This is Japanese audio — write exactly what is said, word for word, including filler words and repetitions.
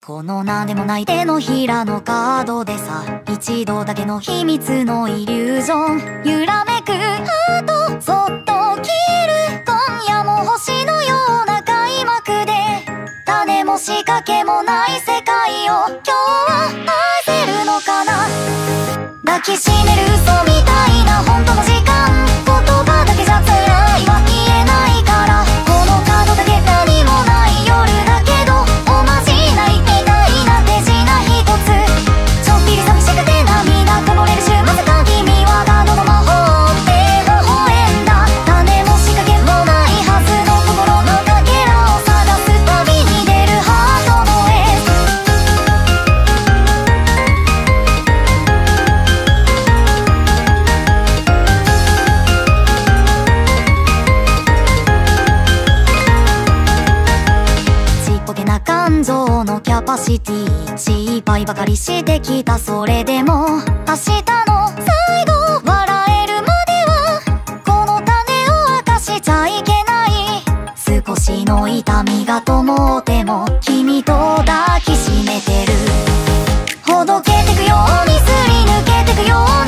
このなんでもない手のひらのカードでさ、一度だけの秘密のイリュージョン、揺らめくハートそっと消える。今夜も星のような開幕で、種も仕掛けもない世界を今日は愛せるのかな。抱きしめる嘘みたいな本当の時間、言葉だけじゃ辛いは言えないから、このカードだけ何もない夜だけど、おまじないみたいな手品一つ、ちょっぴり寂しくて涙こぼれる週末か。君はカードの魔法って微笑んだ。種も仕掛けもないはずの心のかけらを探すたびに出るハートの絵。ちっぽけな感情のキャパシティ、心配ばかりしてきた。それでも明日の最後笑えるまではこの種を明かしちゃいけない。少しの痛みが灯っても君と抱きしめてる。ほどけてくようにすり抜けてくように